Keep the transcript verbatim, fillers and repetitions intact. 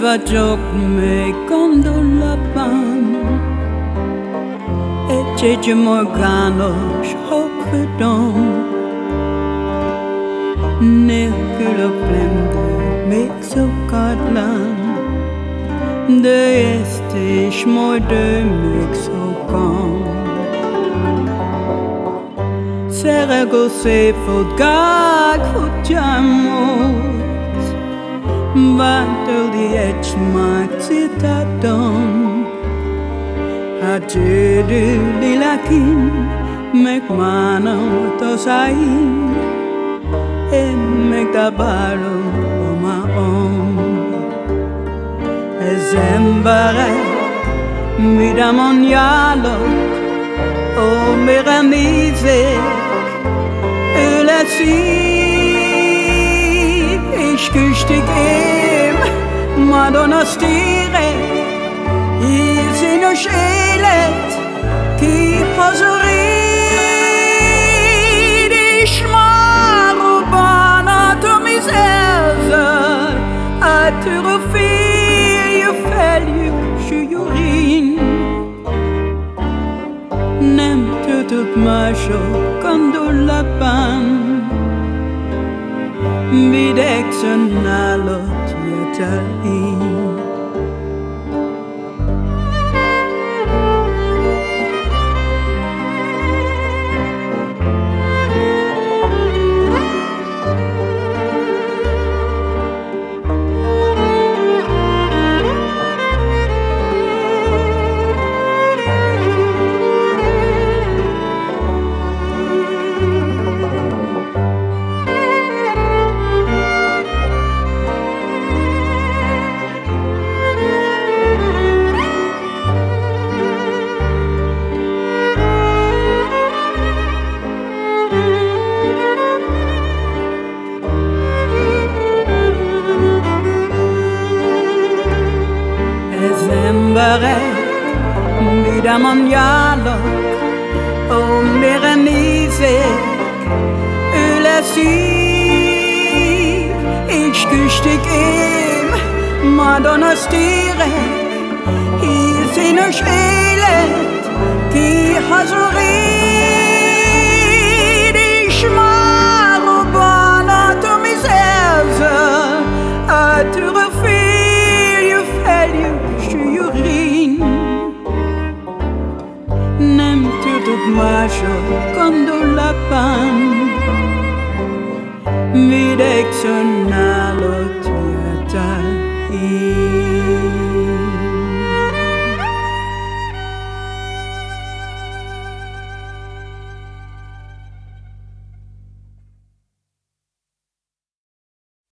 vagyok még gondolatban, egy-egy magános okvidom, nélkül a blendő még szokatlan, de ezt is majd ő még szokan. Szeregó szép volt, gágfutjámot, vártali egy citádon. Hát gyödüli lakin, megmánott az áim, én megdabálom a maom. Ez emberek, vidáman járnak, ó, mire nézek, ő lesz így, és küstik én, Madonna stérek, színos élet, ki hazudít, és már robbanat a mizerzel, átűr a félje feljük sűrűn. Nem tudok mások gondolatban, videgszön nálad jöttel én. Emberek, vidáman járnak, ó, mire nézek, ő lesz így, és küstik én, Madonna stérek, színos élet, ki hazudít, és már robbanat a mizerzel, átűr a félje feljük sűrűn. Nem tudok mások gondolatban, videgszön